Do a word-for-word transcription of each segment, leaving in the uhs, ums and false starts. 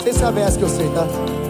Vocês sabem essa que eu sei, tá?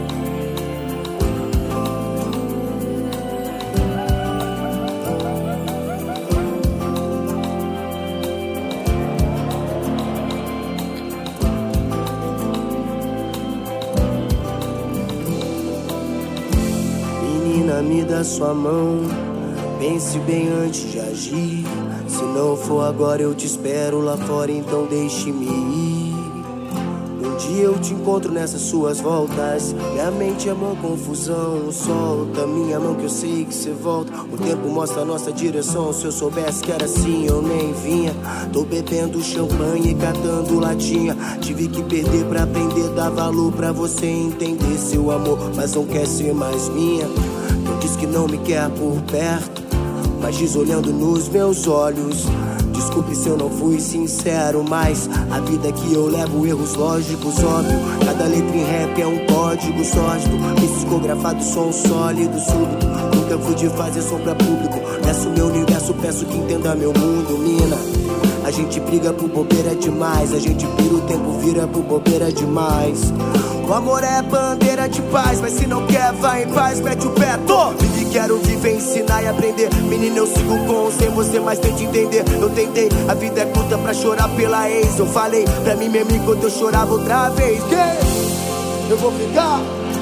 Menina, me dá sua mão, pense bem antes de agir. Se não for agora eu te espero lá fora, então deixe-me ir. Um dia eu te encontro nessas suas voltas, minha mente é uma confusão. Solta minha mão que eu sei que cê volta. O tempo mostra a nossa direção, se eu soubesse que era assim eu nem vinha. Tô bebendo champanhe e catando latinha. Tive que perder pra aprender, dar valor pra você entender seu amor, mas não quer ser mais minha. Tu diz que não me quer por perto, mas diz olhando nos meus olhos. Desculpe se eu não fui sincero, mas a vida que eu levo, erros lógicos, óbvio. Cada letra em rap é um código sórdido, psicografado, som sólido, súbito. Nunca fui de fazer som pra público. Nessa meu universo, peço que entenda meu mundo, mina. A gente briga por bobeira demais, a gente pira o tempo, vira por bobeira demais. O amor é bandeira de paz, mas se não quer, vai em paz, mete o pé, tô. Vive, quero viver, ensinar e aprender. Menina, eu sigo com sem você, mas tente entender. Eu tentei, a vida é curta pra chorar pela ex. Eu falei pra mim mesmo enquanto eu chorava outra vez. Que? Eu vou ficar.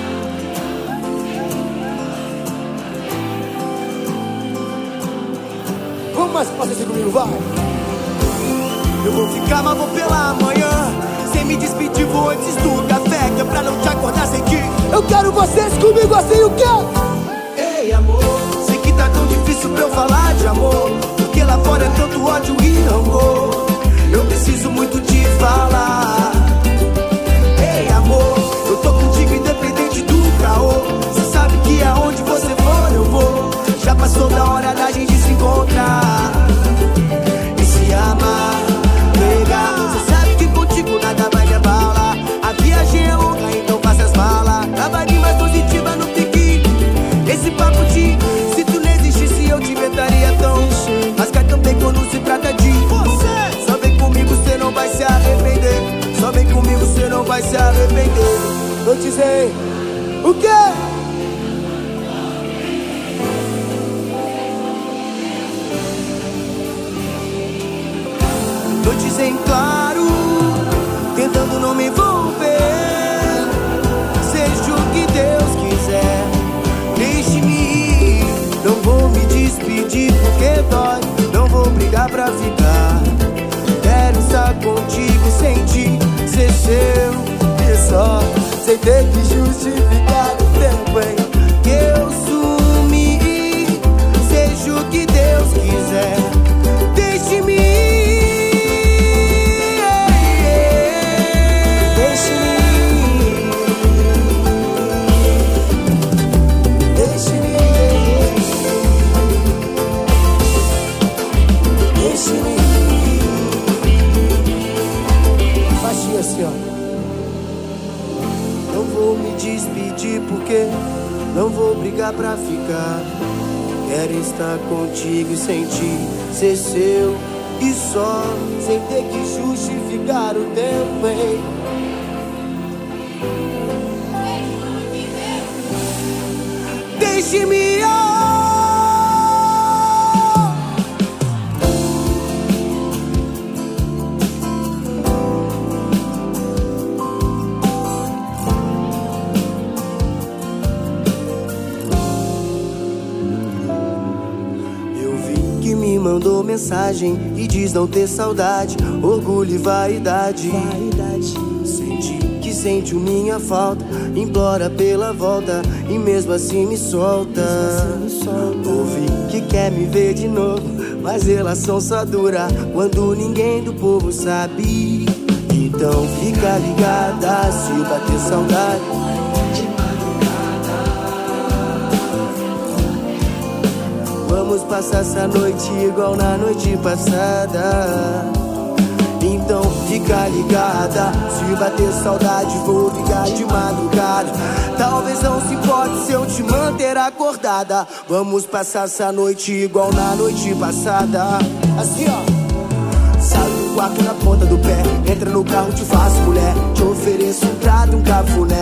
Vamos mais pra você comigo, vai. Eu vou ficar, mas vou pela manhã. Sem me despedir, vou antes do café, que é pra não te acordar sem que eu quero vocês comigo assim, o quê? Ei, amor, sei que tá tão difícil pra eu falar de amor, porque lá fora é tanto ódio e rancor. Eu preciso muito te falar. Ei, amor, eu tô contigo independente do caô. Cê sabe que aonde você for eu vou. Já passou da hora da gente se encontrar e se amar. Cê sabe que contigo nada vai me abalar. A viagem é longa, então faça as malas. A vibe mais positiva no pique. Esse papo de se tu não existisse eu te inventaria tão. Mas cai também quando se trata de você. Só vem comigo, cê não vai se arrepender. Só vem comigo, cê não vai se arrepender. Eu te sei. O quê? Noites em claro, tentando não me envolver. Seja o que Deus quiser, deixe-me ir. Não vou me despedir porque dói, não vou brigar pra ficar. Quero estar contigo sem te ser seu e só, sem ter que justificar o tempo em que eu sumi. Seja o que Deus quiser, deixe-me ir. Assim, ó. Não vou me despedir porque não vou brigar pra ficar. Quero estar contigo e sem ti ser seu e só, sem ter que justificar o tempo, hein? Deixe-me ir. Mandou mensagem e diz não ter saudade, orgulho e vaidade. vaidade. Senti que sentiu minha falta, implora pela volta e mesmo assim me solta. Assim solta. Ouvi que quer me ver de novo, mas relação só dura quando ninguém do povo sabe. Então fica ligada se bater saudade. Vamos passar essa noite igual na noite passada. Então fica ligada, se bater saudade vou ligar de madrugada. Talvez não se importe se eu te manter acordada. Vamos passar essa noite igual na noite passada. Assim ó. Saio do quarto na ponta do pé, entra no carro, te faço mulher. Te ofereço um trato, um cafuné.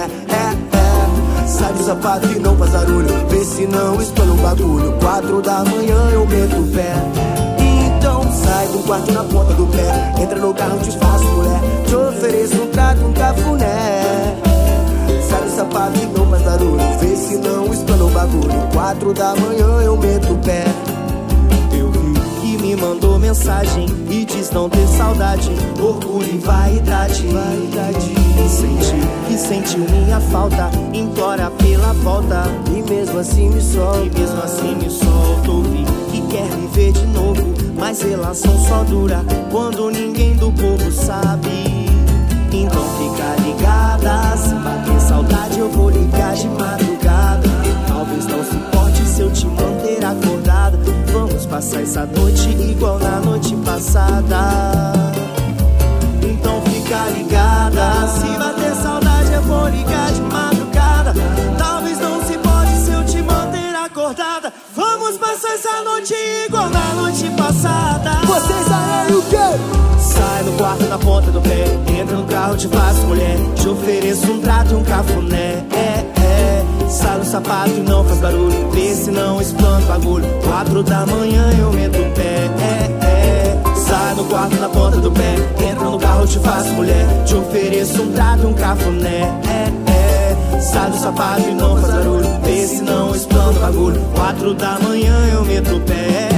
sapato e não faz barulho, vê se não explana o bagulho. Quatro da manhã eu meto o pé. Então sai do quarto na ponta do pé, entra no carro, te faço mulher, te ofereço um trato, um cafuné. Sai do sapato e não faz barulho, vê se não explana o bagulho. Quatro da manhã eu meto o pé. Eu vi que me mandou mensagem e diz não ter saudade, orgulho e vaidade, vaidade. Senti que sentiu minha falta, implora pela volta, e mesmo assim me solta, e mesmo assim me solta. Ouvi que quer viver de novo, mas relação só dura quando ninguém do povo sabe. Então fica ligada, se bater saudade eu vou ligar de madrugada. Talvez não se importe se eu te manter acordada, vamos passar essa noite igual na noite passada. Então fica ligada, se bater saudade eu vou ligar de madrugada. Talvez não se importe se eu te manter acordada, vamos passar essa noite igual na noite passada. Vocês sabem o quê? Sai no quarto na ponta do pé, entra no carro, te faço mulher, te ofereço um trato, um cafuné. É, é. Sai no sapato e não faz barulho, vê se não explana o bagulho. Quatro da manhã eu meto o pé. É, é. Sai no quarto na ponta do pé, entra no carro, te faço mulher, te ofereço um trato, um cafuné. É, é. Sai do sapato e não faz barulho, vê se não explana o bagulho. Quatro da manhã eu meto o pé.